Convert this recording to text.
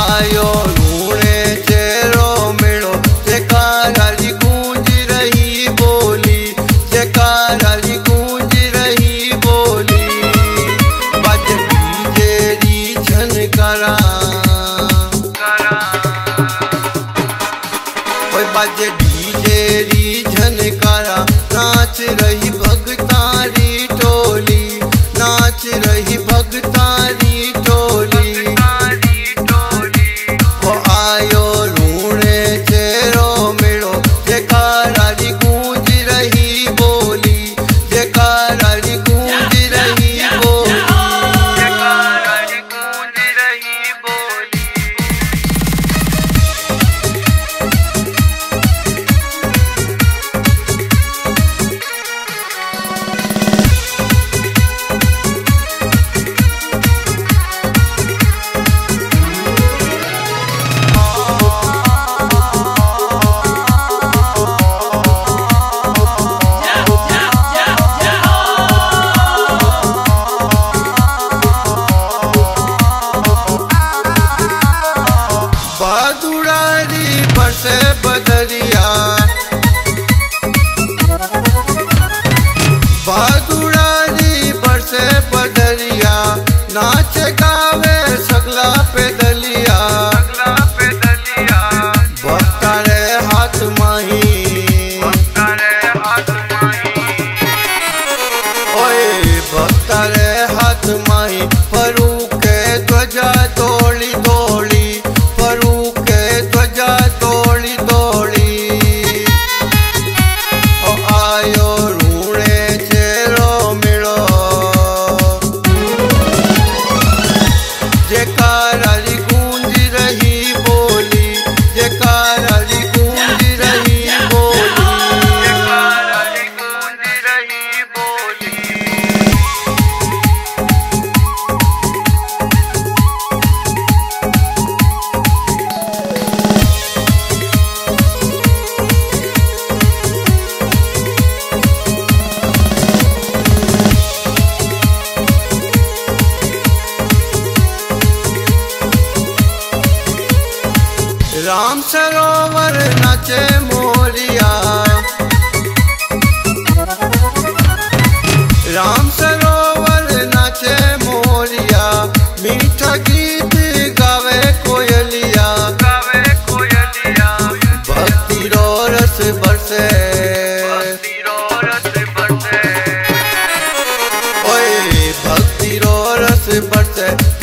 आयो रूणे चेहरो मिलो जयकाराली गूंज रही बोली जयकाराली गूंज रही बोली बज जेरी झनकारा बज जेरी झनकारा नाच रही भगतारी टोली नाच रही भगतारी टोली वो आयो रूणे चेहरो मिलो जयकाराली गूंज रही बोली जयकाराली गूंज रही बोली जयकाराली गूंज रही बोली। बहादुरारी बरसे बदरिया बहादुरारी बरसे बदरिया नाच गावे सगला पे दलिया भक्ता रे हाथ माही ओए भक्ता रे हाथ माही परू के ध्वजा तोड़ी तोड़ी परू के ध्वजा तोड़ी तोड़ी ओ आयो रूणे चेहरो मिलो जयकाराली गूंज रही बोली जयकाराली गूंज रही बोली जयकाराली गूंज रही बोली। राम सरोवर नाचे मोरिया राम सरोवर नाचे मोरिया मीठा गीत गावे कोयलिया भक्ति रो रस बरसे ओए भक्ति रो रस बरसे